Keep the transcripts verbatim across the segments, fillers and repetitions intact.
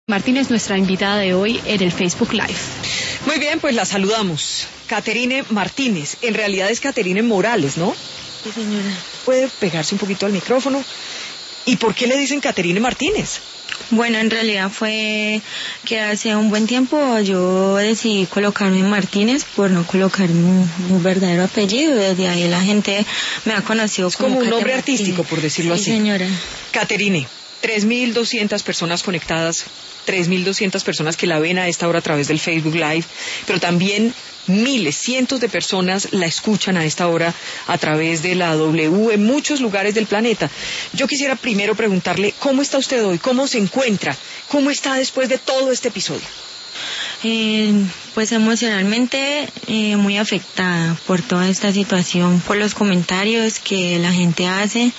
Martínez, nuestra invitada de hoy en el Facebook Live. Muy bien, pues la saludamos. Caterine Martínez, en realidad es Caterine Morales, ¿no? Sí, señora. ¿Puede pegarse un poquito al micrófono? ¿Y por qué le dicen Caterine Martínez? Bueno, en realidad fue que hace un buen tiempo yo decidí colocarme Martínez por no colocar un, un verdadero apellido. Desde ahí la gente me ha conocido es como como un Cate nombre Martínez. artístico, por decirlo sí, así. señora. Caterine, tres mil doscientas personas conectadas, tres mil doscientas personas que la ven a esta hora a través del Facebook Live, pero también miles, cientos de personas la escuchan a esta hora a través de la W en muchos lugares del planeta. Yo quisiera primero preguntarle, ¿cómo está usted hoy? ¿Cómo se encuentra? ¿Cómo está después de todo este episodio? Eh, pues emocionalmente eh, muy afectada por toda esta situación, por los comentarios que la gente hace.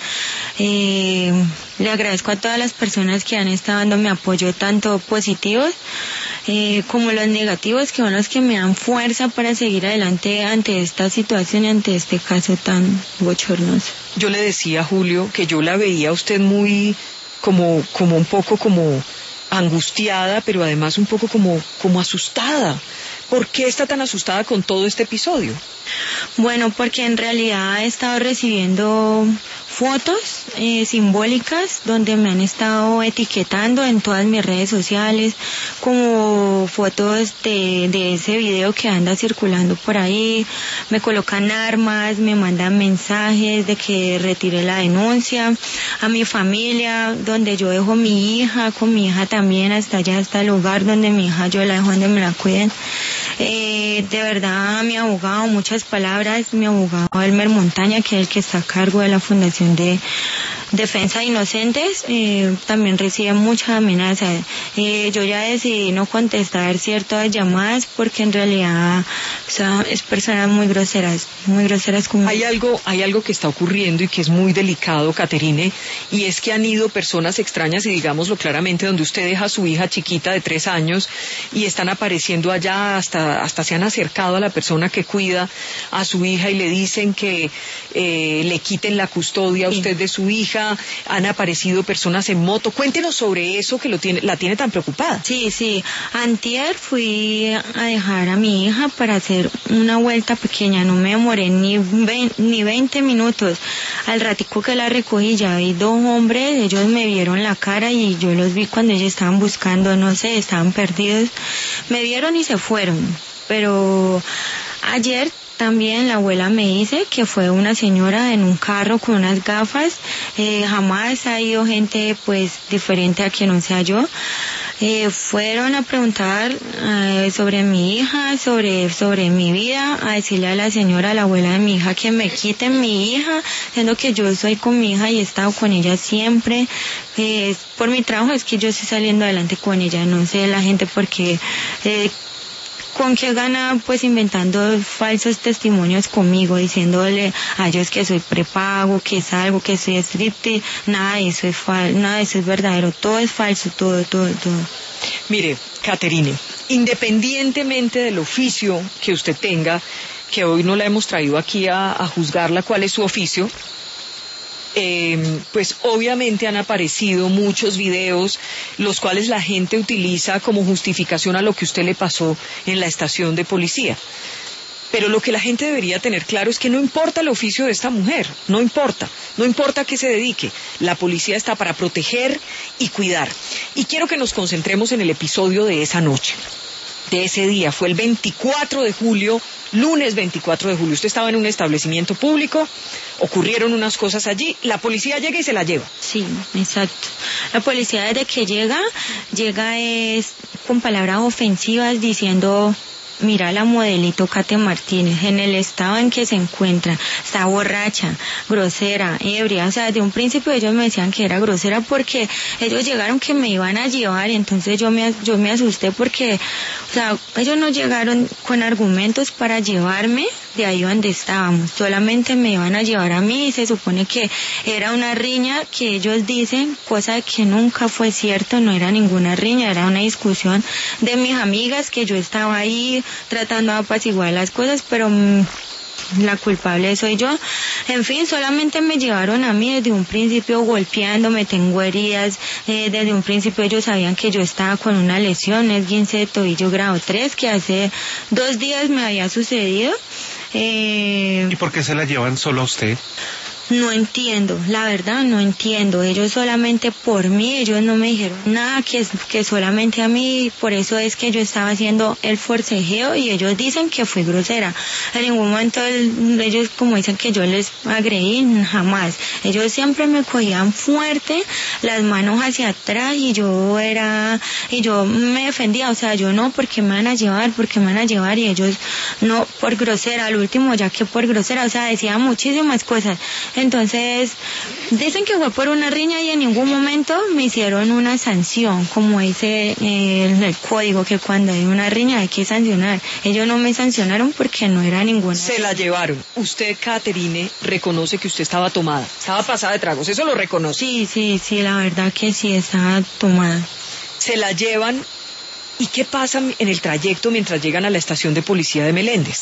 Eh, le agradezco a todas las personas que han estado dándome apoyo, tanto positivos eh, como los negativos, que son los que me dan fuerza para seguir adelante ante esta situación y ante este caso tan bochornoso. Yo le decía a Julio que yo la veía a usted muy, como, como un poco como angustiada, pero además un poco como, como asustada. ¿Por qué está tan asustada con todo este episodio? Bueno, porque en realidad he estado recibiendo fotos eh, simbólicas donde me han estado etiquetando en todas mis redes sociales, como fotos de, de ese video que anda circulando por ahí. Me colocan armas, me mandan mensajes de que retire la denuncia. A mi familia, donde yo dejo mi hija, con mi hija también, hasta allá, hasta el hogar donde mi hija yo la dejo, donde me la cuiden. Eh, de verdad, mi abogado, muchas palabras, mi abogado Elmer Montaña, que es el que está a cargo de la Fundación de Defensa de Inocentes, eh, también recibe muchas amenazas. Eh, yo ya decidí no contestar ciertas llamadas porque en realidad, o sea, es personas muy groseras, muy groseras conmigo. Hay algo, hay algo que está ocurriendo y que es muy delicado, Caterine, y es que han ido personas extrañas, y digámoslo claramente, donde usted deja a su hija chiquita de tres años y están apareciendo allá, hasta, hasta se han acercado a la persona que cuida a su hija y le dicen que eh, le quiten la custodia a usted de su hija. Han aparecido personas en moto. Cuéntenos sobre eso que lo tiene, la tiene tan preocupada. Sí, sí. Antier fui a dejar a mi hija para hacer una vuelta pequeña. No me demoré ni veinte, ni veinte minutos. Al ratico que la recogí ya vi dos hombres. Ellos me vieron la cara y yo los vi cuando ellos estaban buscando, no sé, estaban perdidos. Me vieron y se fueron. Pero ayer también la abuela me dice que fue una señora en un carro con unas gafas. Eh, jamás ha ido gente pues diferente a que no sea yo. Eh, fueron a preguntar eh, sobre mi hija, sobre sobre mi vida, a decirle a la señora, a la abuela de mi hija, que me quiten mi hija, siendo que yo estoy con mi hija y he estado con ella siempre. Eh, por mi trabajo es que yo estoy saliendo adelante con ella. No sé la gente por qué... Eh, ¿Con qué gana pues inventando falsos testimonios conmigo, diciéndole a ellos que soy prepago, que salgo, que soy striptease? Nada de eso es fal- nada de eso es verdadero, todo es falso, todo, todo, todo. Mire, Caterine, independientemente del oficio que usted tenga, que hoy no la hemos traído aquí a, a juzgarla cuál es su oficio, Eh, pues obviamente han aparecido muchos videos los cuales la gente utiliza como justificación a lo que usted le pasó en la estación de policía. Pero lo que la gente debería tener claro es que no importa el oficio de esta mujer, no importa, no importa a qué se dedique, la policía está para proteger y cuidar. Y quiero que nos concentremos en el episodio de esa noche, de ese día. Fue el veinticuatro de julio, lunes veinticuatro de julio. Usted estaba en un establecimiento público, ocurrieron unas cosas allí, la policía llega y se la lleva. Sí, exacto. La policía desde que llega, llega es con palabras ofensivas diciendo... Mira la modelito Cate Martínez, en el estado en que se encuentra, está borracha, grosera, ebria. O sea, desde un principio ellos me decían que era grosera porque ellos llegaron que me iban a llevar y entonces yo me, yo me asusté porque, o sea, ellos no llegaron con argumentos para llevarme de ahí donde estábamos, solamente me iban a llevar a mí y se supone que era una riña que ellos dicen, cosa que nunca fue cierto, no era ninguna riña, era una discusión de mis amigas que yo estaba ahí tratando de apaciguar las cosas, pero la culpable soy yo. En fin, solamente me llevaron a mí desde un principio golpeándome, tengo heridas, eh, desde un principio ellos sabían que yo estaba con una lesión, esguince de tobillo grado tres, que hace dos días me había sucedido. Eh, ¿Y por qué se la llevan solo a usted? No entiendo, la verdad no entiendo. Ellos solamente por mí, ellos no me dijeron nada, que, que solamente a mí, por eso es que yo estaba haciendo el forcejeo y ellos dicen que fui grosera. En ningún momento el, ellos como dicen que yo les agredí, jamás. Ellos siempre me cogían fuerte, las manos hacia atrás y yo era, y yo me defendía, o sea, yo no, porque me van a llevar, porque me van a llevar y ellos no, por grosera, al último ya que por grosera, o sea, decían muchísimas cosas. Entonces, dicen que fue por una riña y en ningún momento me hicieron una sanción, como dice eh, el, el código, que cuando hay una riña hay que sancionar. Ellos no me sancionaron porque no era ninguna. Se la llevaron. Usted, Caterine, reconoce que usted estaba tomada, estaba pasada de tragos, ¿eso lo reconoce? Sí, sí, sí, la verdad que sí, estaba tomada. Se la llevan. ¿Y qué pasa en el trayecto mientras llegan a la estación de policía de Meléndez?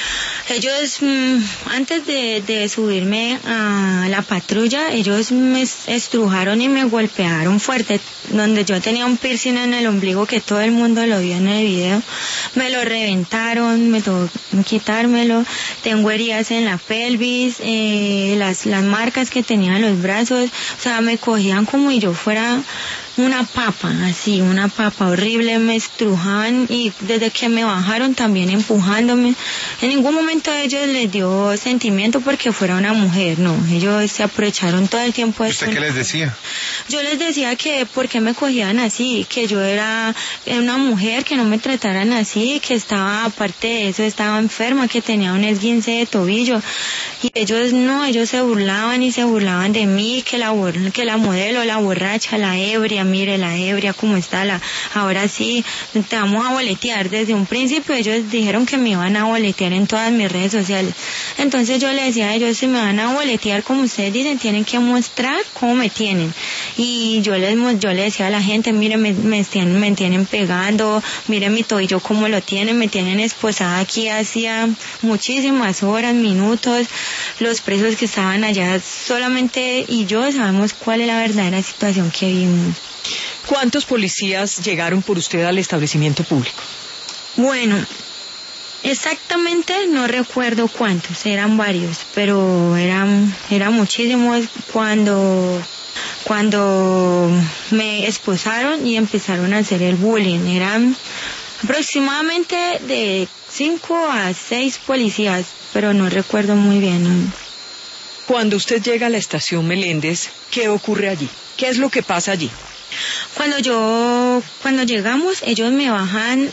Ellos, mmm, antes de, de subirme a la patrulla, ellos me estrujaron y me golpearon fuerte, donde yo tenía un piercing en el ombligo que todo el mundo lo vio en el video. Me lo reventaron, me tocó quitármelo, tengo heridas en la pelvis, eh, las, las marcas que tenía en los brazos, o sea, me cogían como si yo fuera una papa, así, una papa horrible, me estrujaban y desde que me bajaron también empujándome. En ningún momento a ellos les dio sentimiento porque fuera una mujer, no, ellos se aprovecharon todo el tiempo de... ¿Usted qué les decía? Yo les decía que por qué me cogían así, que yo era una mujer, que no me trataran así, que estaba, aparte de eso, estaba enferma, que tenía un esguince de tobillo, y ellos no, ellos se burlaban y se burlaban de mí, que la, que la modelo, la borracha, la ebria, mire la ebria cómo está, la, ahora sí, te vamos a boletear. Desde un principio ellos dijeron que me iban a boletear en todas mis redes sociales. Entonces yo les decía a ellos, si me van a boletear como ustedes dicen, tienen que mostrar cómo me tienen. Y yo les, yo les decía a la gente, mire, me, me, tienen, me tienen pegando, mire mi tobillo cómo lo tienen, me tienen esposada aquí hacía muchísimas horas, minutos. Los presos que estaban allá, solamente y yo sabemos cuál es la verdadera situación que vimos. ¿Cuántos policías llegaron por usted al establecimiento público? Bueno, exactamente no recuerdo cuántos, eran varios, pero eran, eran muchísimos. Cuando, cuando me esposaron y empezaron a hacer el bullying, eran aproximadamente de cinco a seis policías, pero no recuerdo muy bien, ¿no? Cuando usted llega a la estación Meléndez, ¿qué ocurre allí? ¿Qué es lo que pasa allí? Cuando yo, cuando llegamos, ellos me bajan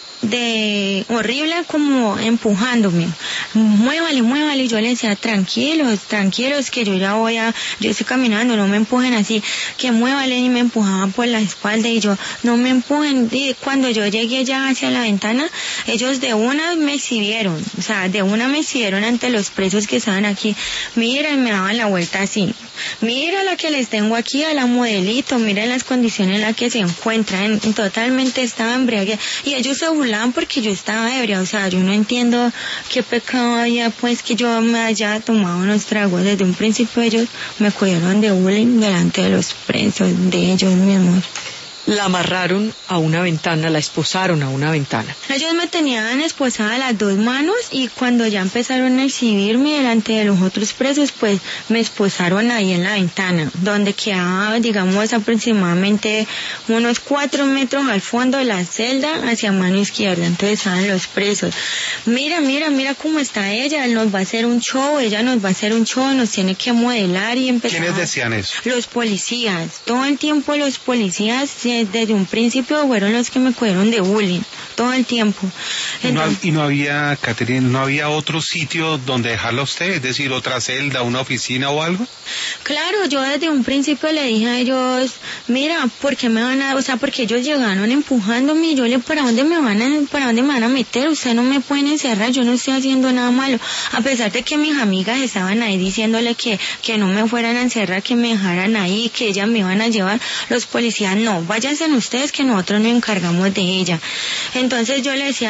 de horrible, como empujándome, muévale, muévale, y yo le decía, tranquilos, tranquilos, que yo ya voy a, yo estoy caminando, no me empujen así, que muévale, y me empujaban por la espalda, y yo, no me empujen. Y cuando yo llegué ya hacia la ventana, ellos de una me exhibieron, o sea, de una me exhibieron ante los presos que estaban aquí, miren, me daban la vuelta así, mira la que les tengo aquí a la modelito, miren las condiciones en las que se encuentran, totalmente estaba embriaguada, y ellos se burlaban porque yo estaba ebria, o sea, yo no entiendo qué pecado había, pues, que yo me haya tomado unos tragos. Desde un principio ellos me cogieron de bullying delante de los presos, de ellos mismos. La amarraron a una ventana, la esposaron a una ventana. Ellos me tenían esposada las dos manos y cuando ya empezaron a exhibirme delante de los otros presos, pues me esposaron ahí en la ventana, donde quedaba, digamos, aproximadamente unos cuatro metros al fondo de la celda hacia mano izquierda. Entonces estaban los presos. Mira, mira, mira cómo está ella, nos va a hacer un show, ella nos va a hacer un show, nos tiene que modelar y empezar. ¿Quiénes decían eso? Los policías. Todo el tiempo los policías, desde un principio fueron los que me cogieron de bullying, todo el tiempo. Entonces, ¿Y no, y no había, Caterine, no había otro sitio donde dejarla a usted? Es decir, otra celda, una oficina o algo. Claro, yo desde un principio le dije a ellos, mira, ¿por qué me van a, o sea, porque ellos llegaron empujándome y yo le, ¿para dónde me van a, para dónde me van a meter? Ustedes no me pueden encerrar, yo no estoy haciendo nada malo. A pesar de que mis amigas estaban ahí diciéndole que, que no me fueran a encerrar, que me dejaran ahí, que ellas me iban a llevar, los policías, no, váyanse ustedes que nosotros nos encargamos de ella. Entonces yo le decía a ellos que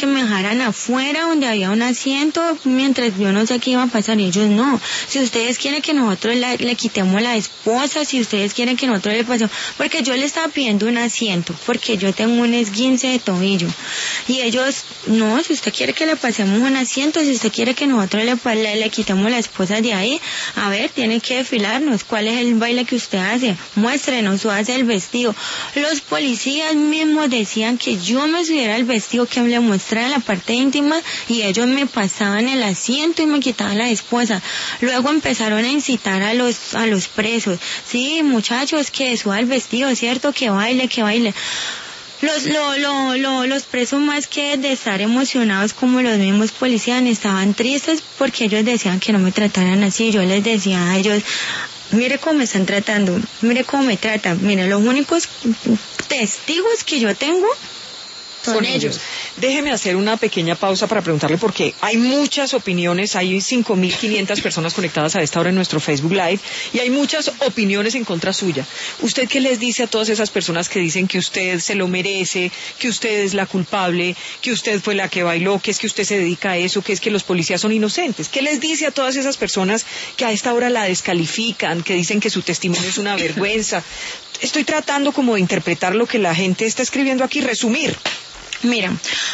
me dejaran afuera donde había un asiento mientras yo no sé qué iba a pasar, y ellos no. Si ustedes quieren que nosotros la, le quitemos la esposa, si ustedes quieren que nosotros le pasemos, porque yo le estaba pidiendo un asiento, porque yo tengo un esguince de tobillo, y ellos, no, si usted quiere que le pasemos un asiento, si usted quiere que nosotros le, le, le quitemos la esposa de ahí, a ver, tiene que desfilarnos, ¿cuál es el baile que usted hace? Muéstrenos, o hace el vestido. Los policías mismos decían que yo me subiera el vestido, que le mostrara la parte íntima, y ellos me pasaban el asiento y me quitaban la esposa. Luego empezaron a incitar a los a los presos, sí, muchachos, que suba el vestido, cierto, que baile, que baile. Los, lo, lo, lo, los presos, más que de estar emocionados como los mismos policías, estaban tristes porque ellos decían que no me trataran así. Yo les decía a ellos, mire cómo me están tratando, mire cómo me tratan, mire, los únicos testigos que yo tengo son, son ellos. ellos. Déjeme hacer una pequeña pausa para preguntarle, porque hay muchas opiniones, hay cinco mil quinientas personas conectadas a esta hora en nuestro Facebook Live, y hay muchas opiniones en contra suya. ¿Usted qué les dice a todas esas personas que dicen que usted se lo merece, que usted es la culpable, que usted fue la que bailó, que es que usted se dedica a eso, que es que los policías son inocentes? ¿Qué les dice a todas esas personas que a esta hora la descalifican, que dicen que su testimonio es una vergüenza? Estoy tratando como de interpretar lo que la gente está escribiendo aquí, resumir. Mira,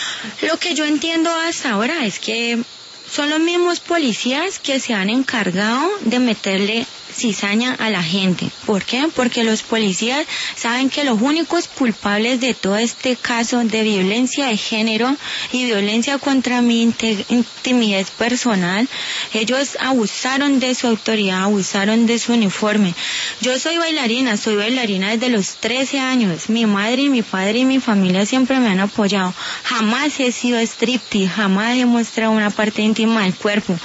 lo que yo entiendo hasta ahora es que son los mismos policías que se han encargado de meterle cizaña a la gente. ¿Por qué? Porque los policías saben que los únicos culpables de todo este caso de violencia de género y violencia contra mi intimidad personal, ellos abusaron de su autoridad, abusaron de su uniforme. Yo soy bailarina, soy bailarina desde los trece años. Mi madre y mi padre y mi familia siempre me han apoyado. Jamás he sido striptease, jamás he mostrado una parte íntima del cuerpo.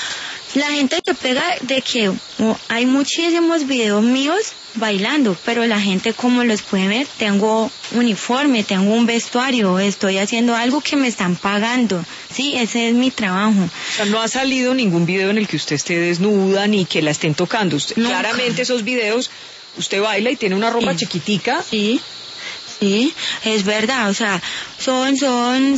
La gente se pega de que oh, hay muchísimos videos míos bailando, pero la gente, como los puede ver, tengo uniforme, tengo un vestuario, estoy haciendo algo que me están pagando, sí, ese es mi trabajo. O sea, no ha salido ningún video en el que usted esté desnuda ni que la estén tocando. Usted, claramente esos videos, usted baila y tiene una ropa sí. chiquitica. Sí. Sí, es verdad, o sea, son, son,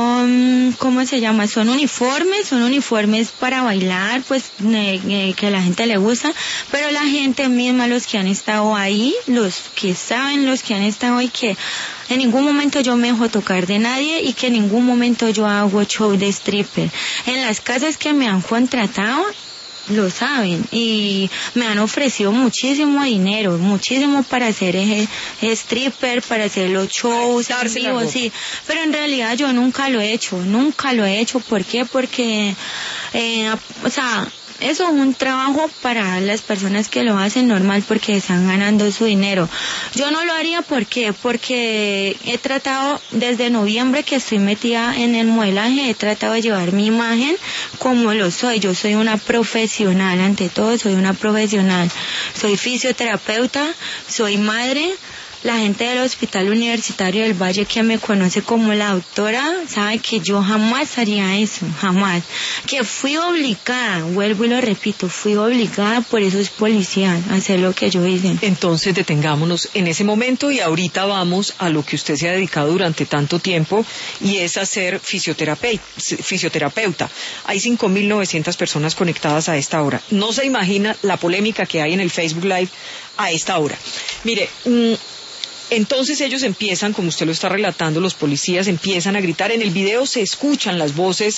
son, ¿cómo se llama? Son uniformes, son uniformes para bailar, pues, eh, eh, que a la gente le gusta, pero la gente misma, los que han estado ahí, los que saben, los que han estado ahí, que en ningún momento yo me dejo tocar de nadie y que en ningún momento yo hago show de stripper. En las casas que me han contratado, lo saben, y me han ofrecido muchísimo dinero, muchísimo para hacer ese stripper, para hacer los shows en vivo, sí, pero en realidad yo nunca lo he hecho, nunca lo he hecho. ¿Por qué? Porque, eh, o sea, eso es un trabajo para las personas que lo hacen normal porque están ganando su dinero. Yo no lo haría, ¿por qué? Porque he tratado desde noviembre que estoy metida en el modelaje, he tratado de llevar mi imagen como lo soy. Yo soy una profesional, ante todo soy una profesional. Soy fisioterapeuta, soy madre. La gente del Hospital Universitario del Valle, que me conoce como la doctora, sabe que yo jamás haría eso, jamás. Que fui obligada, vuelvo y lo repito, fui obligada por esos policías a hacer lo que yo hice. Entonces detengámonos en ese momento y ahorita vamos a lo que usted se ha dedicado durante tanto tiempo, y es a ser fisioterapeuta. fisioterapeuta. Hay cinco mil novecientas personas conectadas a esta hora. No se imagina la polémica que hay en el Facebook Live a esta hora. Mire, mmm, entonces ellos empiezan, como usted lo está relatando, los policías empiezan a gritar. En el video se escuchan las voces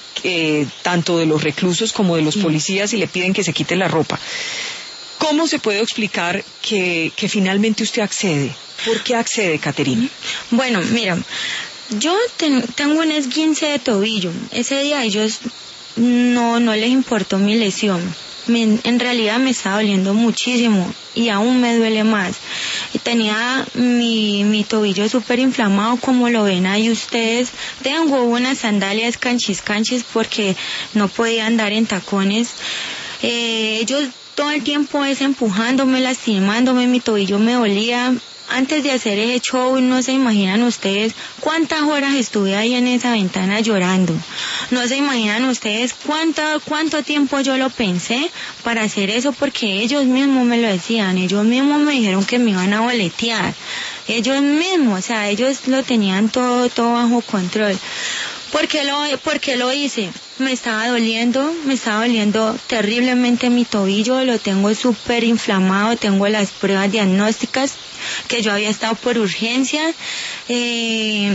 eh, tanto de los reclusos como de los policías, y le piden que se quite la ropa. ¿Cómo se puede explicar que, que finalmente usted accede? ¿Por qué accede, Caterina? Bueno, mira, yo ten, tengo un esguince de tobillo. Ese día a ellos no, no les importó mi lesión. Me, en realidad me estaba doliendo muchísimo y aún me duele más. Y tenía mi, mi tobillo súper inflamado, como lo ven ahí ustedes. Tengo unas sandalias canchis canchis porque no podía andar en tacones. Eh, ellos todo el tiempo es empujándome, lastimándome, mi tobillo me dolía. Antes de hacer ese show, no se imaginan ustedes cuántas horas estuve ahí en esa ventana llorando. No se imaginan ustedes cuánto, cuánto tiempo yo lo pensé para hacer eso, porque ellos mismos me lo decían, ellos mismos me dijeron que me iban a boletear. Ellos mismos, o sea, ellos lo tenían todo, todo bajo control. ¿Por qué lo, por qué lo hice? Me estaba doliendo, me estaba doliendo terriblemente mi tobillo, lo tengo súper inflamado, tengo las pruebas diagnósticas que yo había estado por urgencia, eh,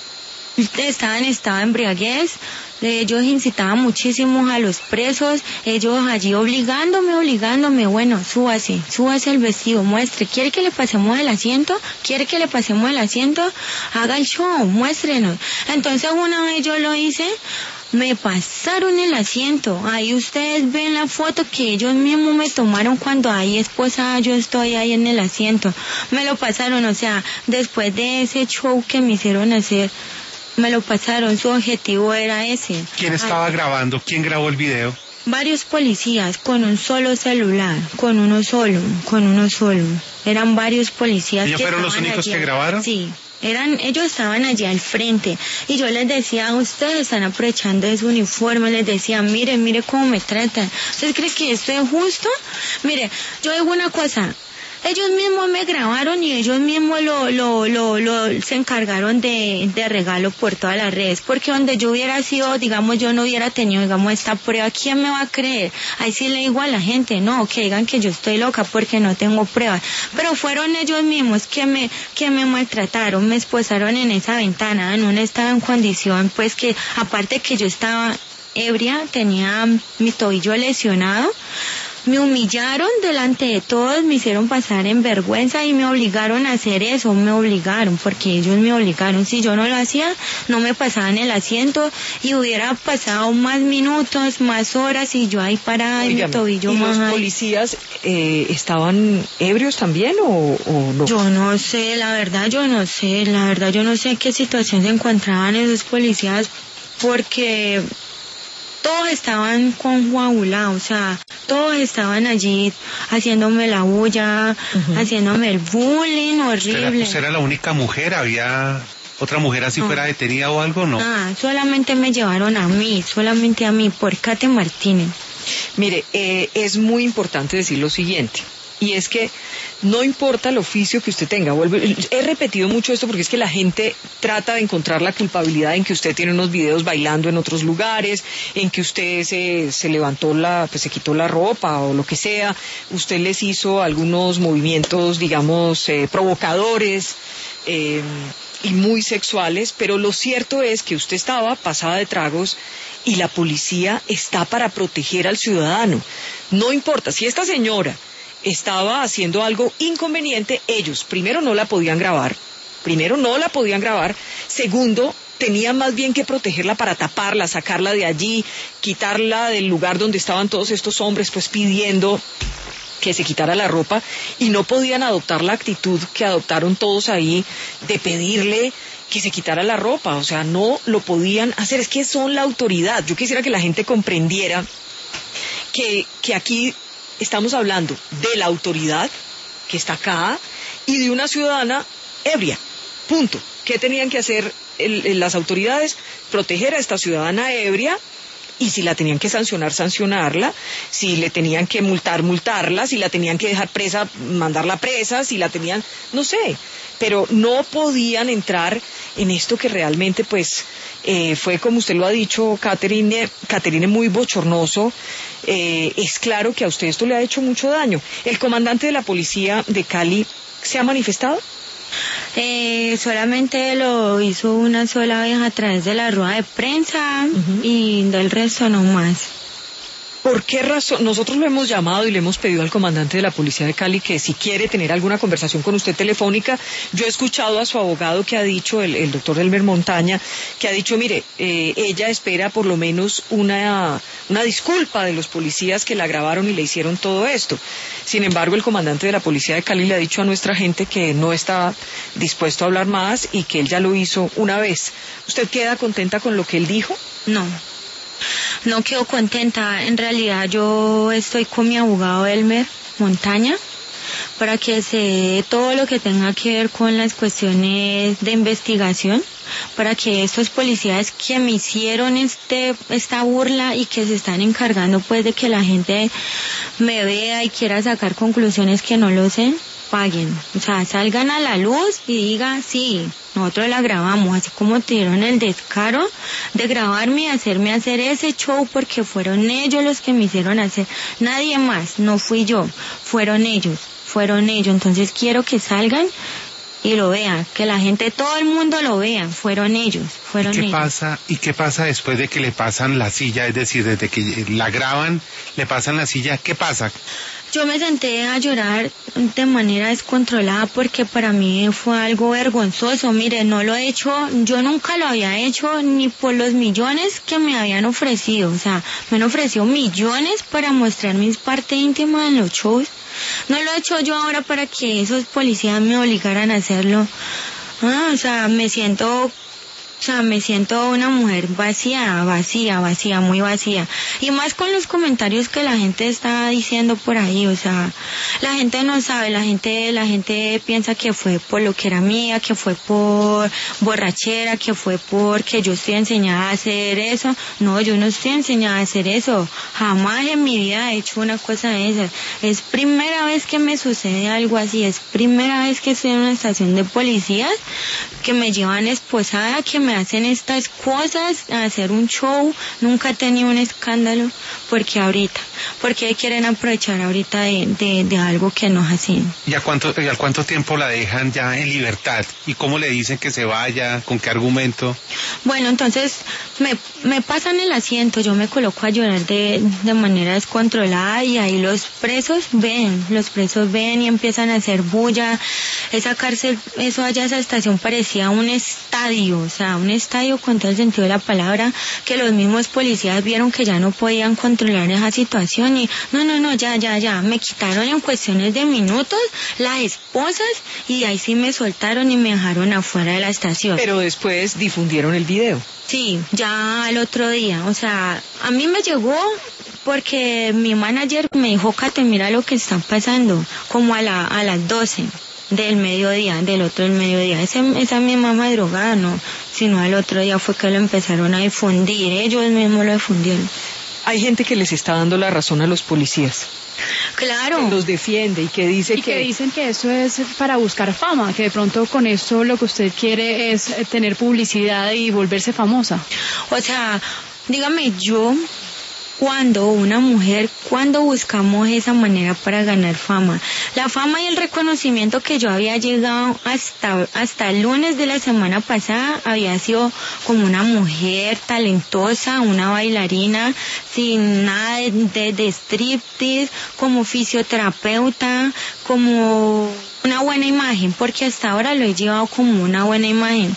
estaba en estado de embriaguez. Ellos incitaban muchísimo a los presos, ellos allí obligándome, obligándome, bueno, súbase, súbase el vestido, muestre, ¿quiere que le pasemos el asiento? ¿Quiere que le pasemos el asiento? Haga el show, muéstrenos. Entonces una vez yo lo hice, me pasaron el asiento, ahí ustedes ven la foto que ellos mismos me tomaron cuando ahí esposada yo estoy ahí en el asiento, me lo pasaron, o sea, después de ese show que me hicieron hacer, me lo pasaron, su objetivo era ese. ¿Quién estaba Ay. grabando? ¿Quién grabó el video? Varios policías con un solo celular, con uno solo, con uno solo. Eran varios policías. ¿Ellos que fueron los únicos allí. que grabaron? Sí. Eran, ellos estaban allí al frente y yo les decía, ustedes están aprovechando de su uniforme, les decía, mire, mire cómo me tratan. ¿Ustedes creen que esto es justo? Mire, yo digo una cosa, ellos mismos me grabaron y ellos mismos lo, lo, lo, lo, se encargaron de, de regalo por todas las redes, porque donde yo hubiera sido, digamos, yo no hubiera tenido, digamos, esta prueba, ¿quién me va a creer? Ahí sí le digo a la gente, no, que digan que yo estoy loca porque no tengo pruebas, pero fueron ellos mismos que me, que me maltrataron, me esposaron en esa ventana, en un estado en condición, pues que, aparte que yo estaba ebria, tenía mi tobillo lesionado, me humillaron delante de todos, me hicieron pasar en vergüenza y me obligaron a hacer eso, me obligaron, porque ellos me obligaron. Si yo no lo hacía, no me pasaban el asiento y hubiera pasado más minutos, más horas y yo ahí parada en mi tobillo ¿y más. los policías eh, estaban ebrios también o, o no? Yo no sé, la verdad yo no sé, la verdad yo no sé en qué situación se encontraban esos policías, porque todos estaban conjuabulados, o sea, todos estaban allí haciéndome la bulla, uh-huh. haciéndome el bullying horrible. ¿Usted era, usted era la única mujer? ¿Había otra mujer así no. fuera detenida o algo? No. Ah, solamente me llevaron a mí, solamente a mí, por Kate Martínez. Mire, eh, es muy importante decir lo siguiente. Y es que no importa el oficio que usted tenga, vuelvo, he repetido mucho esto porque es que la gente trata de encontrar la culpabilidad en que usted tiene unos videos bailando en otros lugares, en que usted se, se levantó la, pues se quitó la ropa o lo que sea, usted les hizo algunos movimientos, digamos, eh, provocadores, eh, y muy sexuales, pero lo cierto es que usted estaba pasada de tragos y la policía está para proteger al ciudadano. No importa, si esta señora estaba haciendo algo inconveniente, ellos primero no la podían grabar, primero no la podían grabar, segundo tenían más bien que protegerla para taparla, sacarla de allí, quitarla del lugar donde estaban todos estos hombres pues pidiendo que se quitara la ropa, y no podían adoptar la actitud que adoptaron todos ahí de pedirle que se quitara la ropa, o sea, no lo podían hacer, es que son la autoridad. Yo quisiera que la gente comprendiera que, que aquí estamos hablando de la autoridad que está acá y de una ciudadana ebria, punto. ¿Qué tenían que hacer el, el, las autoridades? Proteger a esta ciudadana ebria, y si la tenían que sancionar, sancionarla, si le tenían que multar, multarla, si la tenían que dejar presa, mandarla presa, si la tenían, no sé, pero no podían entrar en esto que realmente pues eh, fue, como usted lo ha dicho, Caterine, Caterine, muy bochornoso. Eh, es claro que a usted esto le ha hecho mucho daño. ¿El comandante de la policía de Cali se ha manifestado? Eh, solamente lo hizo una sola vez a través de la rueda de prensa, uh-huh. y del resto no más. ¿Por qué razón? Nosotros lo hemos llamado y le hemos pedido al comandante de la policía de Cali que si quiere tener alguna conversación con usted telefónica. Yo he escuchado a su abogado que ha dicho, el, el doctor Elmer Montaña, que ha dicho, mire, eh, ella espera por lo menos una, una disculpa de los policías que la grabaron y le hicieron todo esto. Sin embargo, el comandante de la policía de Cali le ha dicho a nuestra gente que no está dispuesto a hablar más y que él ya lo hizo una vez. ¿Usted queda contenta con lo que él dijo? No. No quedo contenta, en realidad yo estoy con mi abogado Elmer Montaña para que se dé todo lo que tenga que ver con las cuestiones de investigación, para que estos policías que me hicieron este esta burla y que se están encargando pues de que la gente me vea y quiera sacar conclusiones que no lo sé, paguen, o sea, salgan a la luz y digan, sí, nosotros la grabamos, así como tuvieron el descaro de grabarme y hacerme hacer ese show, porque fueron ellos los que me hicieron hacer, nadie más, no fui yo, fueron ellos, fueron ellos, entonces quiero que salgan y lo vean, que la gente, todo el mundo lo vea, fueron ellos, fueron ¿Y qué ellos. pasa, ¿Y qué pasa después de que le pasan la silla? Es decir, desde que la graban, le pasan la silla, ¿qué pasa? Yo me senté a llorar de manera descontrolada porque para mí fue algo vergonzoso. Mire, no lo he hecho, yo nunca lo había hecho ni por los millones que me habían ofrecido. O sea, me han ofrecido millones para mostrar mis partes íntimas en los shows. No lo he hecho yo ahora para que esos policías me obligaran a hacerlo. Ah, o sea, me siento... O sea, me siento una mujer vacía, vacía, vacía, muy vacía. Y más con los comentarios que la gente está diciendo por ahí, o sea, la gente no sabe, la gente, la gente piensa que fue por lo que era mía, que fue por borrachera, que fue porque yo estoy enseñada a hacer eso. No, yo no estoy enseñada a hacer eso. Jamás en mi vida he hecho una cosa de esas. Es primera vez que me sucede algo así, es primera vez que estoy en una estación de policías, que me llevan esposada, que me hacen estas cosas, a hacer un show. Nunca he tenido un escándalo, porque ahorita, porque quieren aprovechar ahorita de, de, de algo que no es así. ¿Y a cuánto, y a cuánto tiempo la dejan ya en libertad? ¿Y cómo le dicen que se vaya? ¿Con qué argumento? Bueno, entonces me, me pasan el asiento, yo me coloco a llorar de, de manera descontrolada, y ahí los presos ven, los presos ven y empiezan a hacer bulla. Esa cárcel, eso allá, esa estación parecía un estadio, o sea, un estadio con todo el sentido de la palabra, que los mismos policías vieron que ya no podían controlar esa situación y no, no, no, ya, ya, ya, me quitaron en cuestiones de minutos las esposas y ahí sí me soltaron y me dejaron afuera de la estación. Pero después difundieron el video. Sí, ya al otro día, o sea, a mí me llegó porque mi manager me dijo, Kate, mira lo que está pasando, como a, la, a las doce del mediodía, del otro del mediodía, Ese, esa misma madrugada no, sino al otro día fue que lo empezaron a difundir, ellos mismos lo difundieron. Hay gente que les está dando la razón a los policías. Claro. Que los defiende y que dice y que... que dicen que eso es para buscar fama, que de pronto con eso lo que usted quiere es tener publicidad y volverse famosa. O sea, dígame yo, cuando una mujer, cuando buscamos esa manera para ganar fama, la fama y el reconocimiento que yo había llegado hasta hasta el lunes de la semana pasada había sido como una mujer talentosa, una bailarina sin nada de, de, de striptease, como fisioterapeuta, como una buena imagen, porque hasta ahora lo he llevado como una buena imagen.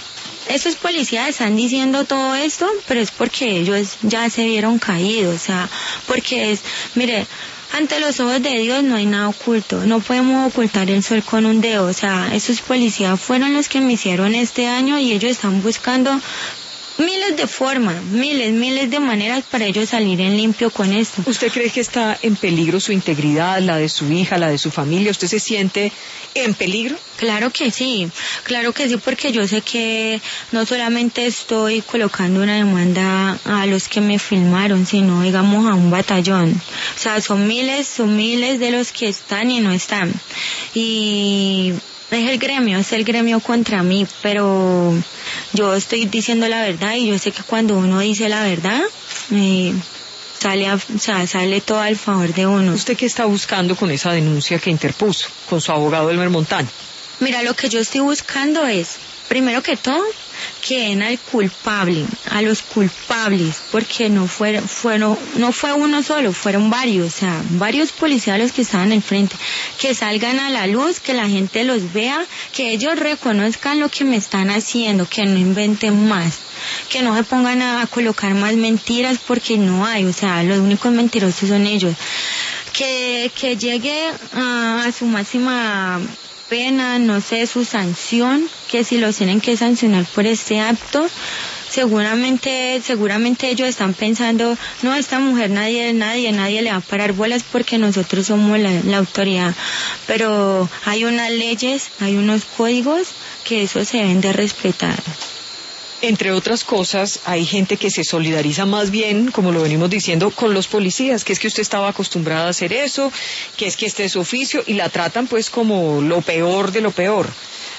Esos policías están diciendo todo esto, pero es porque ellos ya se vieron caídos, o sea, porque es, mire, ante los ojos de Dios no hay nada oculto, no podemos ocultar el sol con un dedo, o sea, esos policías fueron los que me hicieron este daño y ellos están buscando miles de formas, miles, miles de maneras para ellos salir en limpio con esto. ¿Usted cree que está en peligro su integridad, la de su hija, la de su familia? ¿Usted se siente en peligro? Claro que sí, claro que sí, porque yo sé que no solamente estoy colocando una demanda a los que me filmaron, sino digamos a un batallón. O sea, son miles, son miles de los que están y no están. Y es el gremio, es el gremio contra mí, pero yo estoy diciendo la verdad y yo sé que cuando uno dice la verdad, eh, sale, a, o sea, sale todo al favor de uno. ¿Usted qué está buscando con esa denuncia que interpuso con su abogado Elmer Montaño? Mira, lo que yo estoy buscando es, primero que todo, que den al culpable, a los culpables, porque no fue, fueron, no fue uno solo, fueron varios, o sea, varios policías los que estaban al frente, que salgan a la luz, que la gente los vea, que ellos reconozcan lo que me están haciendo, que no inventen más, que no se pongan a, a colocar más mentiras porque no hay, o sea, los únicos mentirosos son ellos, que, que llegue a, a su máxima pena, no sé, su sanción, que si los tienen que sancionar por este acto, seguramente, seguramente ellos están pensando, no, esta mujer nadie, nadie, nadie le va a parar bolas porque nosotros somos la, la autoridad, pero hay unas leyes, hay unos códigos que eso se deben de respetar. Entre otras cosas, hay gente que se solidariza más bien, como lo venimos diciendo, con los policías, que es que usted estaba acostumbrada a hacer eso, que es que este es su oficio, y la tratan pues como lo peor de lo peor.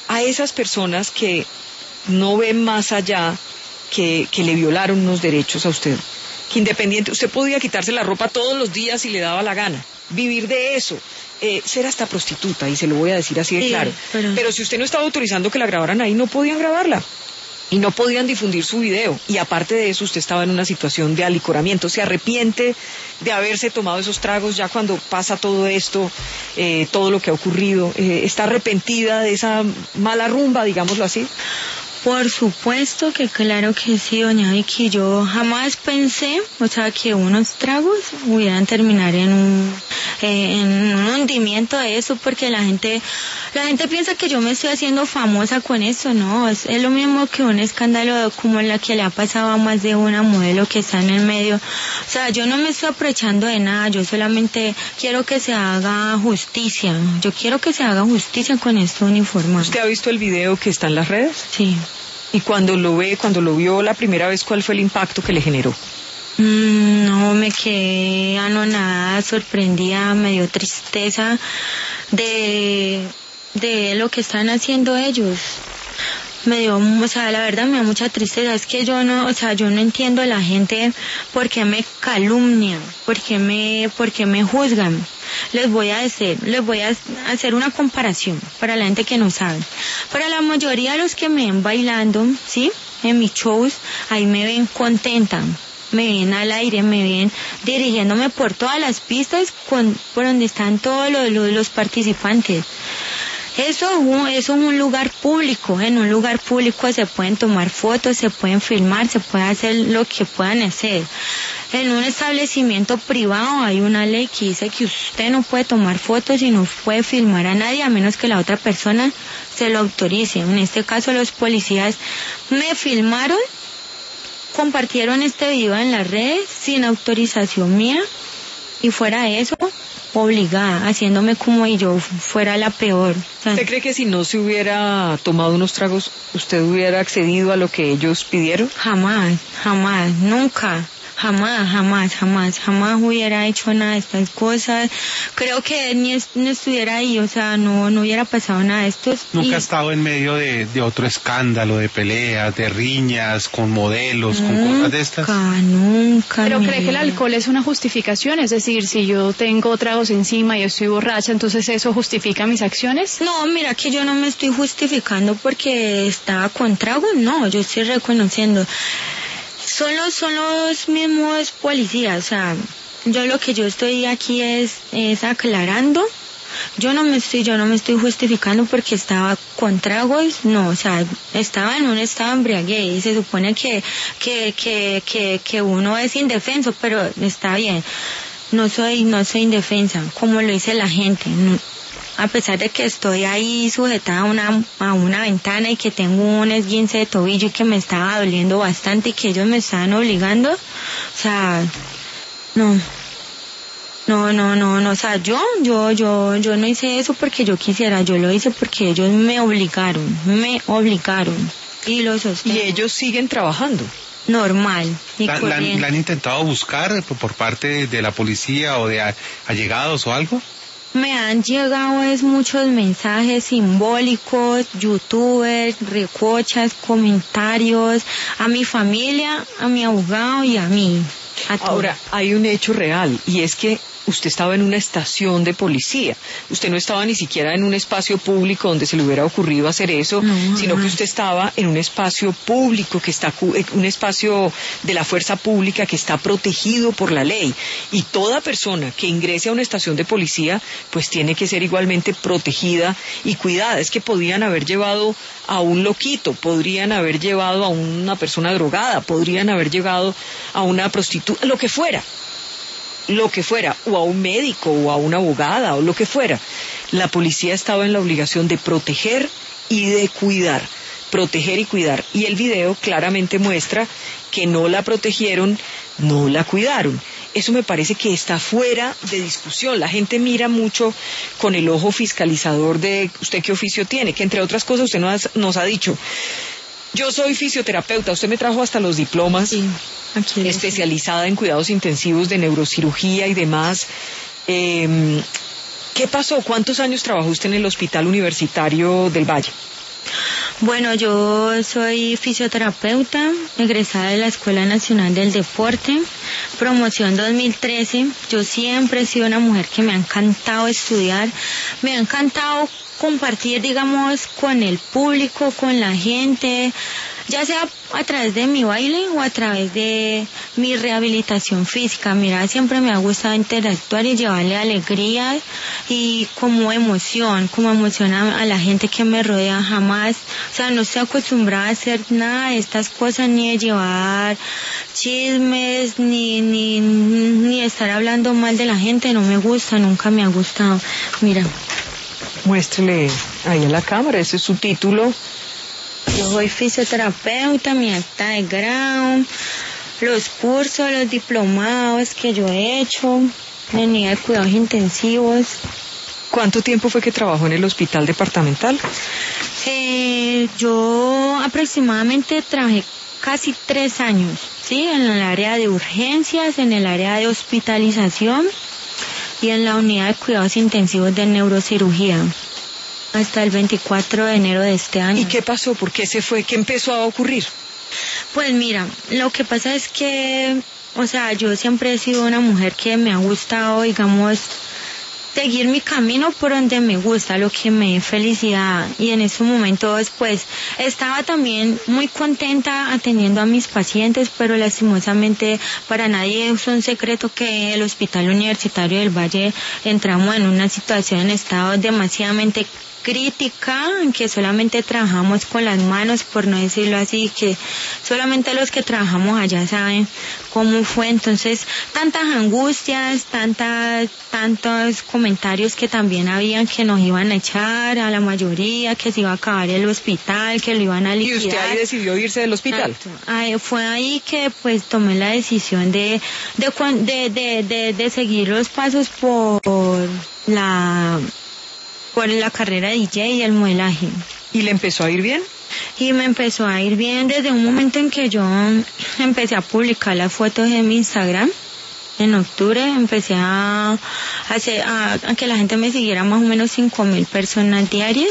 a esas personas que no ven más allá, que, que le violaron unos derechos a usted, que independiente, usted podía quitarse la ropa todos los días si le daba la gana, vivir de eso, eh, ser hasta prostituta, y se lo voy a decir así de Sí, claro, pero... pero si usted no estaba autorizando que la grabaran ahí, no podían grabarla. Y no podían difundir su video. Y aparte de eso, usted estaba en una situación de alicoramiento. ¿Se arrepiente de haberse tomado esos tragos ya cuando pasa todo esto, eh, todo lo que ha ocurrido? Eh, ¿Está arrepentida de esa mala rumba, digámoslo así? Por supuesto que claro que sí, doña Vicky. Yo jamás pensé, o sea, que unos tragos hubieran terminar en un, eh, en un hundimiento de eso, porque la gente, la gente piensa que yo me estoy haciendo famosa con eso, ¿no? Es, es lo mismo que un escándalo como la que le ha pasado a más de una modelo que está en el medio. O sea, yo no me estoy aprovechando de nada, yo solamente quiero que se haga justicia. Yo quiero que se haga justicia con esto uniformado. ¿Usted ha visto el video que está en las redes? Sí. Y cuando lo ve, cuando lo vio la primera vez, ¿cuál fue el impacto que le generó? Mm, no, me quedé anonadada, sorprendida, me dio tristeza de, de lo que están haciendo ellos. Me dio, o sea, la verdad me da mucha tristeza. Es que yo no, o sea, yo no entiendo a la gente por qué me calumnian, por qué me, por qué me juzgan. Les voy a decir, les voy a hacer una comparación para la gente que no sabe. Para la mayoría de los que me ven bailando, ¿sí? En mis shows, ahí me ven contenta, me ven al aire, me ven dirigiéndome por todas las pistas con, por donde están todos los, los, los participantes. Eso, eso es un lugar público. En un lugar público se pueden tomar fotos, se pueden filmar, se puede hacer lo que puedan hacer. En un establecimiento privado hay una ley que dice que usted no puede tomar fotos y no puede filmar a nadie a menos que la otra persona se lo autorice. En este caso los policías me filmaron, compartieron este video en las redes sin autorización mía y fuera de eso, obligada, haciéndome como si yo fuera la peor. O sea, ¿usted cree que si no se hubiera tomado unos tragos, usted hubiera accedido a lo que ellos pidieron? Jamás, jamás, nunca. Jamás, jamás, jamás, jamás hubiera hecho nada de estas cosas. Creo que ni, es, ni estuviera ahí, o sea, no, no hubiera pasado nada de esto. ¿Nunca y... ha estado en medio de, de otro escándalo, de peleas, de riñas, con modelos, nunca, con cosas de estas? Nunca, nunca. ¿Pero cree que el vida. alcohol es una justificación? Es decir, si yo tengo tragos encima y estoy borracha, entonces ¿eso justifica mis acciones? No, mira que yo no me estoy justificando porque estaba con tragos, no, yo estoy reconociendo. Son los, son los mismos policías, o sea, yo lo que yo estoy aquí es, es aclarando. Yo no me estoy, yo no me estoy justificando porque estaba con tragos, no, o sea, estaba en un estado de embriaguez y se supone que, que, que, que, que uno es indefenso, pero está bien. No soy, no soy indefensa, como lo dice la gente. No, a pesar de que estoy ahí sujetada a una, a una ventana y que tengo un esguince de tobillo y que me estaba doliendo bastante y que ellos me estaban obligando, o sea, no, no, no, no, no, o sea, yo, yo, yo, yo no hice eso porque yo quisiera, yo lo hice porque ellos me obligaron, me obligaron y lo sostengo. Y ellos siguen trabajando. Normal. Y ¿La, la, corriendo. ¿La han intentado buscar por, por parte de la policía o de a- allegados o algo? Me han llegado es muchos mensajes simbólicos, youtubers, recochas, comentarios, a mi familia, a mi abogado y a mí. A todos. Ahora, hay un hecho real, y es que usted estaba en una estación de policía. Usted no estaba ni siquiera en un espacio público donde se le hubiera ocurrido hacer eso, No, sino que no. usted estaba en un espacio público, que está cu- eh, un espacio de la fuerza pública que está protegido por la ley. Y toda persona que ingrese a una estación de policía, pues tiene que ser igualmente protegida y cuidada. Es que podrían haber llevado a un loquito, podrían haber llevado a una persona drogada, podrían haber llevado a una prostituta, lo que fuera. lo que fuera, o a un médico, o a una abogada, o lo que fuera. La policía estaba en la obligación de proteger y de cuidar, proteger y cuidar. Y el video claramente muestra que no la protegieron, no la cuidaron. Eso me parece que está fuera de discusión. La gente mira mucho con el ojo fiscalizador de usted qué oficio tiene, que entre otras cosas usted nos ha, nos ha dicho, yo soy fisioterapeuta, usted me trajo hasta los diplomas. Sí. Aquí es. Especializada en cuidados intensivos de neurocirugía y demás. Eh, ¿Qué pasó? ¿Cuántos años trabajó usted en el Hospital Universitario del Valle? Bueno, yo soy fisioterapeuta, egresada de la Escuela Nacional del Deporte, promoción dos mil trece. Yo siempre he sido una mujer que me ha encantado estudiar, me ha encantado compartir, digamos, con el público, con la gente, ya sea a través de mi baile o a través de mi rehabilitación física. Mira, siempre me ha gustado interactuar y llevarle alegría y como emoción, como emoción a, a la gente que me rodea. Jamás, o sea, no estoy acostumbrada a hacer nada de estas cosas, ni de llevar chismes, ni, ni, ni estar hablando mal de la gente. No me gusta, nunca me ha gustado. Mira. Muéstrele ahí a la cámara, ese es su título. Yo soy fisioterapeuta, mi acta de grado, los cursos, los diplomados que yo he hecho, de unidad de cuidados intensivos. ¿Cuánto tiempo fue que trabajó en el hospital departamental? Eh, yo aproximadamente trabajé casi tres años, ¿sí? En el área de urgencias, en el área de hospitalización y en la unidad de cuidados intensivos de neurocirugía. Hasta el veinticuatro de enero de este año. ¿Y qué pasó? ¿Por qué se fue? ¿Qué empezó a ocurrir? Pues mira, lo que pasa es que, o sea, yo siempre he sido una mujer que me ha gustado, digamos, seguir mi camino por donde me gusta, lo que me dé felicidad. Y en esos momentos, pues, estaba también muy contenta atendiendo a mis pacientes, pero lastimosamente para nadie es un secreto que el Hospital Universitario del Valle entramos en una situación en estado demasiadamente crítica, en que solamente trabajamos con las manos, por no decirlo así, que solamente los que trabajamos allá saben cómo fue. Entonces, tantas angustias, tantas, tantos comentarios que también habían que nos iban a echar a la mayoría, que se iba a acabar el hospital, que lo iban a liquidar. ¿Y usted ahí decidió irse del hospital? Ay, fue ahí que pues tomé la decisión de, de, de, de, de, de seguir los pasos por la... por la carrera de D J y el modelaje. ¿Y le empezó a ir bien? Y me empezó a ir bien desde un momento en que yo empecé a publicar las fotos en mi Instagram. En octubre empecé a, hacer, a, a que la gente me siguiera más o menos cinco mil personas diarias.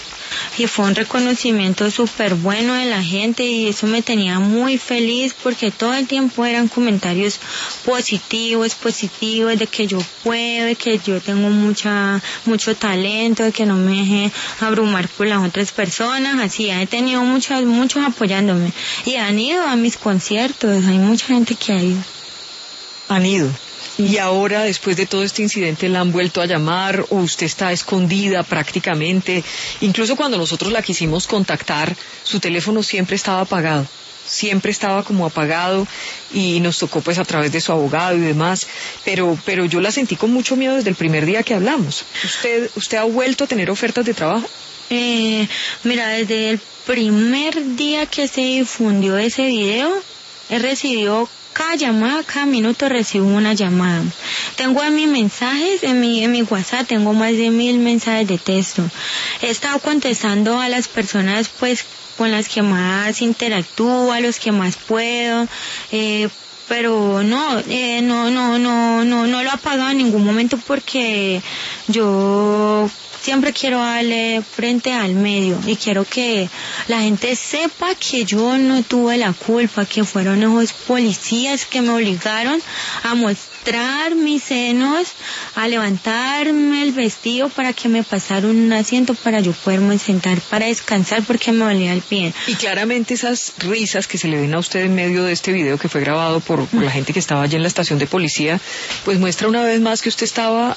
Y fue un reconocimiento súper bueno de la gente y eso me tenía muy feliz porque todo el tiempo eran comentarios positivos, positivos, de que yo puedo, de que yo tengo mucha, mucho talento, de que no me deje abrumar por las otras personas. Así, he tenido muchos, muchos apoyándome y han ido a mis conciertos, hay mucha gente que ha ido. Han ido. Y ahora, después de todo este incidente, ¿la han vuelto a llamar o usted está escondida prácticamente? Incluso cuando nosotros la quisimos contactar, su teléfono siempre estaba apagado, siempre estaba como apagado y nos tocó pues a través de su abogado y demás, pero pero yo la sentí con mucho miedo desde el primer día que hablamos. ¿Usted, usted ha vuelto a tener ofertas de trabajo? Eh, mira, desde el primer día que se difundió ese video, he recibido cada llamada, cada minuto recibo una llamada. Tengo en mis mensajes, en mi, en mi WhatsApp, tengo más de mil mensajes de texto. He estado contestando a las personas pues con las que más interactúo, a los que más puedo, eh, pero no, eh, no, no, no, no, no lo he apagado en ningún momento porque yo siempre quiero darle frente al medio y quiero que la gente sepa que yo no tuve la culpa, que fueron esos policías que me obligaron a mostrar mis senos, a levantarme el vestido para que me pasaran un asiento para yo poderme sentar para descansar porque me dolía el pie. Y claramente esas risas que se le ven a usted en medio de este video que fue grabado por, por la gente que estaba allí en la estación de policía, pues muestra una vez más que usted estaba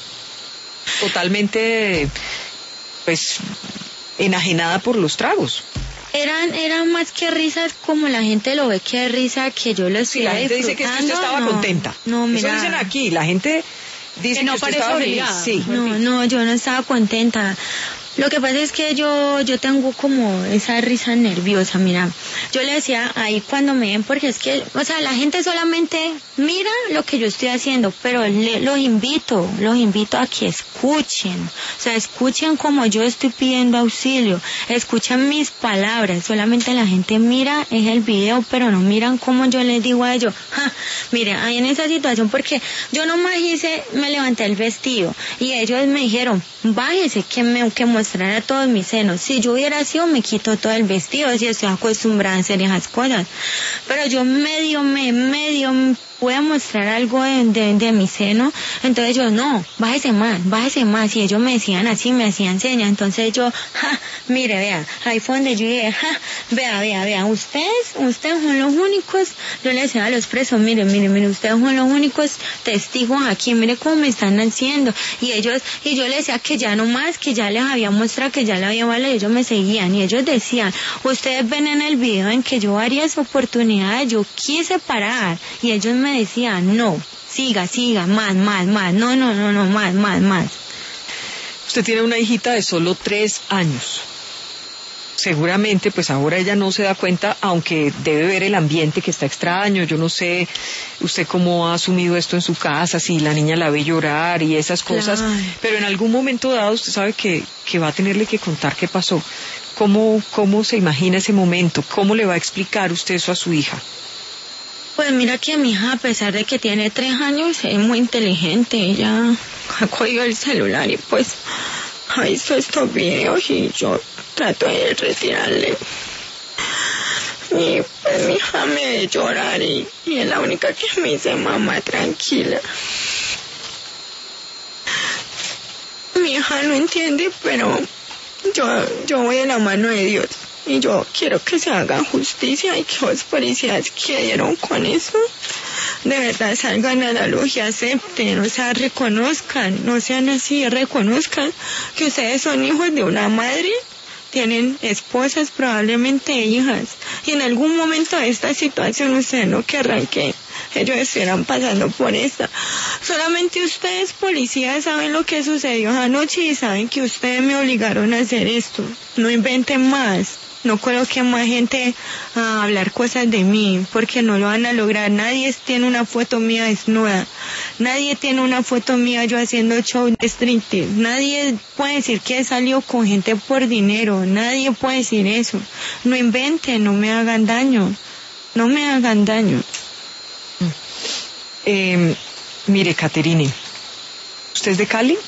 totalmente pues enajenada por los tragos. Eran, eran más que risas como la gente lo ve, que risa que yo lo estoy disfrutando. Sí, la gente dice que usted estaba no, contenta. No, mira. Eso dicen aquí, la gente dice que, no que usted estaba feliz. Sí. No, no, yo no estaba contenta. Lo que pasa es que yo yo tengo como esa risa nerviosa, mira. Yo le decía ahí cuando me ven, porque es que, o sea, la gente solamente mira lo que yo estoy haciendo, pero le, los invito, los invito a que escuchen. O sea, escuchen como yo estoy pidiendo auxilio, escuchen mis palabras. Solamente la gente mira es el video, pero no miran como yo les digo a ellos. Ja, mire, ahí en esa situación, porque yo nomás hice, me levanté el vestido y ellos me dijeron, bájese, que me que mostrara todos mis senos. Si yo hubiera sido, me quito todo el vestido, si estoy acostumbrada a hacer esas cosas. Pero yo medio, me, medio puedo mostrar algo de, de, de mi seno, entonces yo, no, bájese más, bájese más, y ellos me decían así, me hacían señas, entonces yo, ja, mire, vea, ahí fue donde yo dije, ja, vea, vea, vea, ustedes, ustedes son los únicos, yo le decía a los presos, mire, mire, mire, ustedes son los únicos testigos aquí, mire cómo me están haciendo, y ellos, y yo les decía que ya no más, que ya les había mostrado, que ya le había valido, y ellos me seguían, y ellos decían, ustedes ven en el video en que yo varias oportunidades, yo quise parar, y ellos me decían, no, siga, siga, más, más, más, no, no, no, no, más, más, más. Usted tiene una hijita de solo tres años. Seguramente, pues ahora ella no se da cuenta, aunque debe ver el ambiente que está extraño. Yo no sé usted cómo ha asumido esto en su casa, si la niña la ve llorar y esas cosas, Claro. pero en algún momento dado usted sabe que, que va a tenerle que contar qué pasó. ¿Cómo, cómo se imagina ese momento? ¿Cómo le va a explicar usted eso a su hija? Pues mira que mi hija, a pesar de que tiene tres años, es muy inteligente. Ella ha cogido el celular y pues ha visto estos videos y yo trato de retirarle. Y pues mi hija me ve llorar y, y es la única que me dice, mamá, tranquila. Mi hija no entiende, pero yo, yo voy de la mano de Dios. Y yo quiero que se haga justicia y que los policías que dieron con eso, de verdad salgan a la luz y acepten, o sea, reconozcan, no sean así, reconozcan que ustedes son hijos de una madre, tienen esposas, probablemente hijas, y en algún momento de esta situación ustedes no querrán que ellos estuvieran pasando por esta. Solamente ustedes, policías, saben lo que sucedió anoche y saben que ustedes me obligaron a hacer esto. No inventen más. No coloquen más gente a hablar cosas de mí, porque no lo van a lograr. Nadie tiene una foto mía desnuda. Nadie tiene una foto mía yo haciendo show de striptease. Nadie puede decir que he salido con gente por dinero. Nadie puede decir eso. No inventen, no me hagan daño. No me hagan daño. Eh, mire, Caterine, ¿usted es de Cali?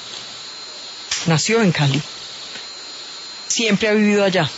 Nació en Cali. Siempre ha vivido allá.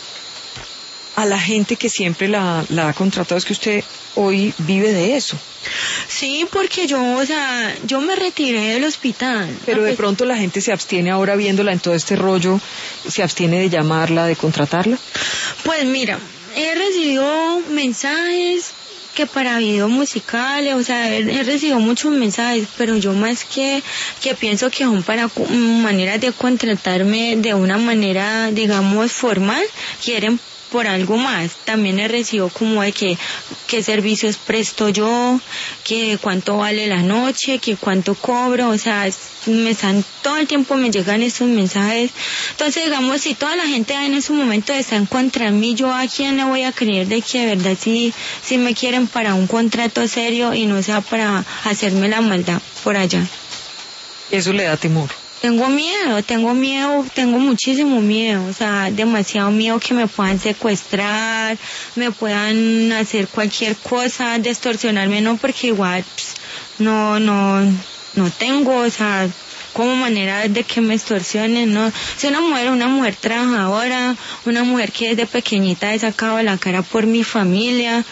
A la gente que siempre la, la ha contratado, es que usted hoy vive de eso. Sí, porque yo, o sea, yo me retiré del hospital. Pero de pronto la gente se abstiene ahora viéndola en todo este rollo, se abstiene de llamarla, de contratarla. Pues mira, he recibido mensajes que para videos musicales, o sea, he, he recibido muchos mensajes, pero yo más que, que pienso que son para cu- maneras de contratarme de una manera, digamos, formal, quieren por algo más. También he recibido como de que qué servicios presto yo, que cuánto vale la noche, que cuánto cobro, o sea, me están, todo el tiempo me llegan esos mensajes. Entonces, digamos, si toda la gente en ese momento está en contra de mí, yo a quién le voy a creer de que de verdad sí, sí me quieren para un contrato serio y no sea para hacerme la maldad por allá. Eso le da temor. Tengo miedo, tengo miedo, tengo muchísimo miedo, o sea, demasiado miedo que me puedan secuestrar, me puedan hacer cualquier cosa, distorsionarme, no, porque igual pss, no, no, no tengo, o sea, como manera de que me extorsionen, no. Soy una mujer, una mujer trabajadora, una mujer que desde pequeñita he sacado la cara por mi familia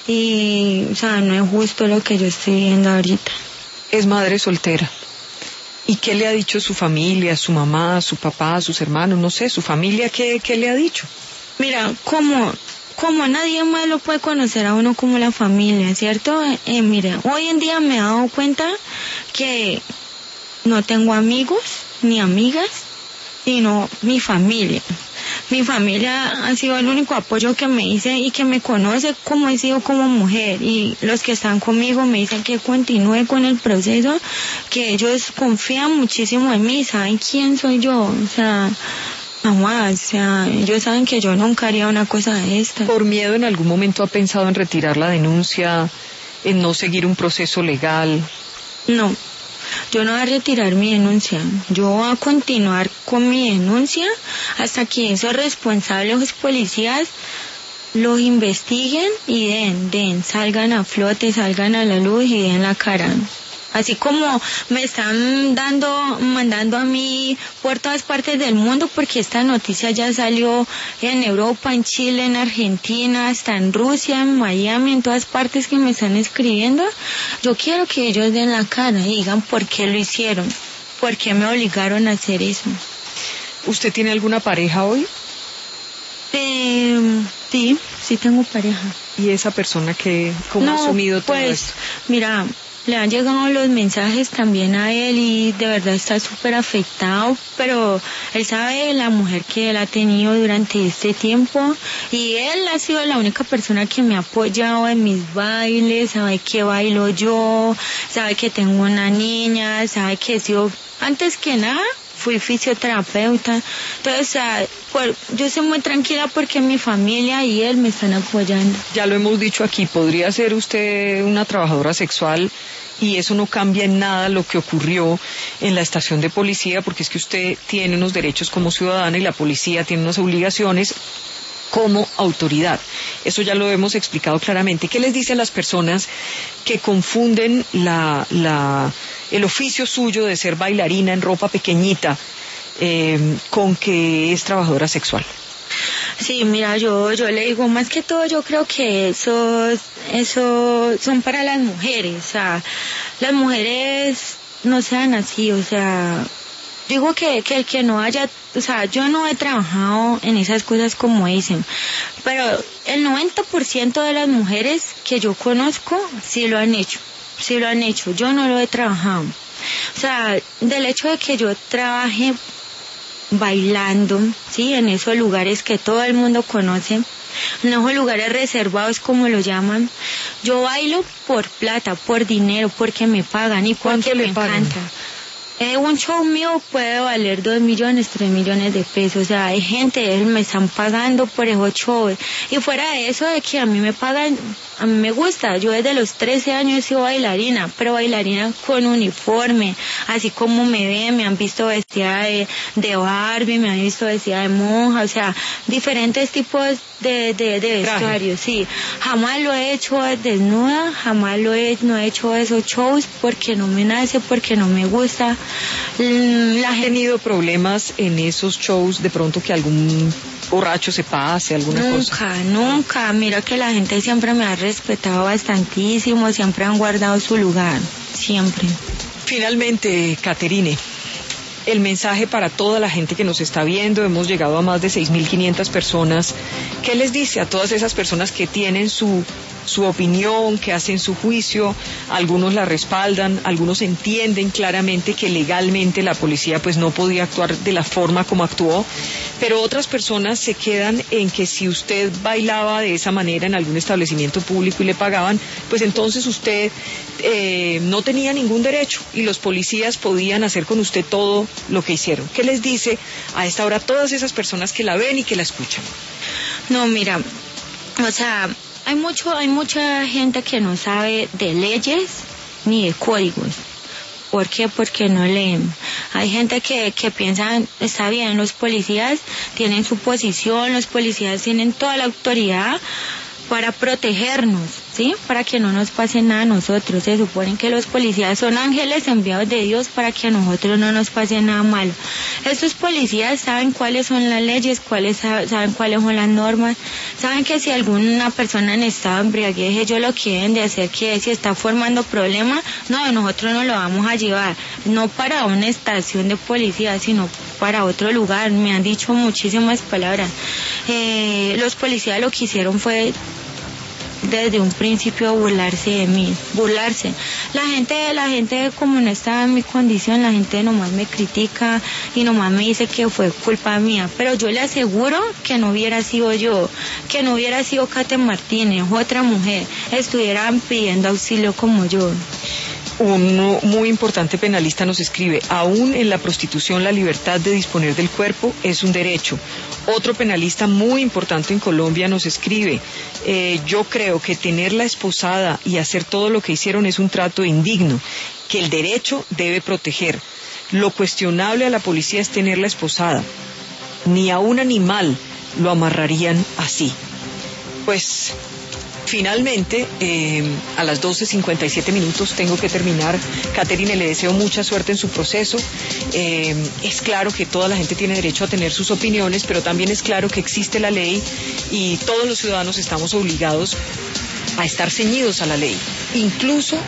y, o sea, no es justo lo que yo estoy viendo ahorita. Es madre soltera. ¿Y qué le ha dicho su familia, su mamá, su papá, sus hermanos, no sé, su familia, qué, qué le ha dicho? Mira, como, como nadie más lo puede conocer a uno como la familia, ¿cierto? Eh, mira, hoy en día me he dado cuenta que no tengo amigos ni amigas, sino mi familia. Mi familia ha sido el único apoyo que me hice y que me conoce como he sido como mujer, y los que están conmigo me dicen que continúe con el proceso, que ellos confían muchísimo en mí, saben quién soy yo, o sea, jamás, o sea, ellos saben que yo nunca haría una cosa de esta. ¿Por miedo en algún momento ha pensado en retirar la denuncia, en no seguir un proceso legal? No. Yo no voy a retirar mi denuncia, yo voy a continuar con mi denuncia hasta que esos responsables, los policías, los investiguen y den, den, salgan a flote, salgan a la luz y den la cara. Así como me están dando, mandando a mí por todas partes del mundo, porque esta noticia ya salió en Europa, en Chile, en Argentina, hasta en Rusia, en Miami, en todas partes que me están escribiendo. Yo quiero que ellos den la cara y digan por qué lo hicieron, por qué me obligaron a hacer eso. ¿Usted tiene alguna pareja hoy? Eh, sí, sí tengo pareja. ¿Y esa persona que, cómo no, ha asumido todo pues, esto? Mira, le han llegado los mensajes también a él y de verdad está súper afectado, pero él sabe la mujer que él ha tenido durante este tiempo y él ha sido la única persona que me ha apoyado en mis bailes, sabe que bailo yo, sabe que tengo una niña, sabe que he sido, antes que nada, fui fisioterapeuta. Entonces, o sea, por, yo estoy muy tranquila porque mi familia y él me están apoyando. Ya lo hemos dicho aquí, podría ser usted una trabajadora sexual y eso no cambia en nada lo que ocurrió en la estación de policía, porque es que usted tiene unos derechos como ciudadana y la policía tiene unas obligaciones como autoridad. Eso ya lo hemos explicado claramente. ¿Qué les dice a las personas que confunden la, la, el oficio suyo de ser bailarina en ropa pequeñita eh, con que es trabajadora sexual? Sí, mira, yo yo le digo, más que todo yo creo que eso, eso son para las mujeres, o sea, las mujeres no sean así, o sea, digo que, que el que no haya, o sea, yo no he trabajado en esas cosas como dicen, pero el noventa por ciento de las mujeres que yo conozco sí lo han hecho, sí lo han hecho, yo no lo he trabajado. O sea, del hecho de que yo trabaje bailando, sí, en esos lugares que todo el mundo conoce, en esos lugares reservados como lo llaman, yo bailo por plata, por dinero, porque me pagan y porque me encanta. Eh, un show mío puede valer dos millones, tres millones de pesos. O sea, hay gente, me están pagando por esos shows. Y fuera de eso, de que a mí me pagan, a mí me gusta. Yo desde los trece años he sido bailarina, pero bailarina con uniforme. Así como me ven, me han visto vestida de, de Barbie, me han visto vestida de monja. O sea, diferentes tipos de, de, de vestuarios, sí. Jamás lo he hecho desnuda, jamás lo he, no he hecho esos shows porque no me nace, porque no me gusta. La ¿Ha tenido problemas en esos shows de pronto que algún borracho se pase, alguna nunca, cosa? Nunca, nunca. Mira que la gente siempre me ha respetado bastantísimo, siempre han guardado su lugar, siempre. Finalmente, Caterine, el mensaje para toda la gente que nos está viendo, hemos llegado a más de seis mil quinientas personas. ¿Qué les dice a todas esas personas que tienen su su opinión, que hacen su juicio? Algunos la respaldan, algunos entienden claramente que legalmente la policía pues no podía actuar de la forma como actuó, pero otras personas se quedan en que si usted bailaba de esa manera en algún establecimiento público y le pagaban, pues entonces usted eh, no tenía ningún derecho y los policías podían hacer con usted todo lo que hicieron. ¿Qué les dice a esta hora a todas esas personas que la ven y que la escuchan? No, mira, o sea, hay mucho, hay mucha gente que no sabe de leyes ni de códigos. ¿Por qué? Porque no leen. Hay gente que, que piensa, está bien, los policías tienen su posición, los policías tienen toda la autoridad para protegernos, ¿sí? Para que no nos pase nada a nosotros. Se supone que los policías son ángeles enviados de Dios para que a nosotros no nos pase nada malo. Estos policías saben cuáles son las leyes, cuáles saben cuáles son las normas, saben que si alguna persona en estado de embriaguez ellos lo quieren de hacer, que si está formando problemas, no, nosotros no lo vamos a llevar, no para una estación de policía, sino para otro lugar. Me han dicho muchísimas palabras. Eh, los policías lo que hicieron fue desde un principio burlarse de mí, burlarse. La gente, la gente como no estaba en mi condición, la gente nomás me critica y nomás me dice que fue culpa mía, pero yo le aseguro que no hubiera sido yo, que no hubiera sido Kate Martínez, otra mujer, estuvieran pidiendo auxilio como yo. Un muy importante penalista nos escribe, aún en la prostitución la libertad de disponer del cuerpo es un derecho. Otro penalista muy importante en Colombia nos escribe, eh, yo creo que tenerla esposada y hacer todo lo que hicieron es un trato indigno, que el derecho debe proteger. Lo cuestionable a la policía es tenerla esposada. Ni a un animal lo amarrarían así. Pues finalmente, eh, a las doce cincuenta y siete minutos tengo que terminar. Catherine, le deseo mucha suerte en su proceso. Eh, es claro que toda la gente tiene derecho a tener sus opiniones, pero también es claro que existe la ley y todos los ciudadanos estamos obligados a estar ceñidos a la ley, incluso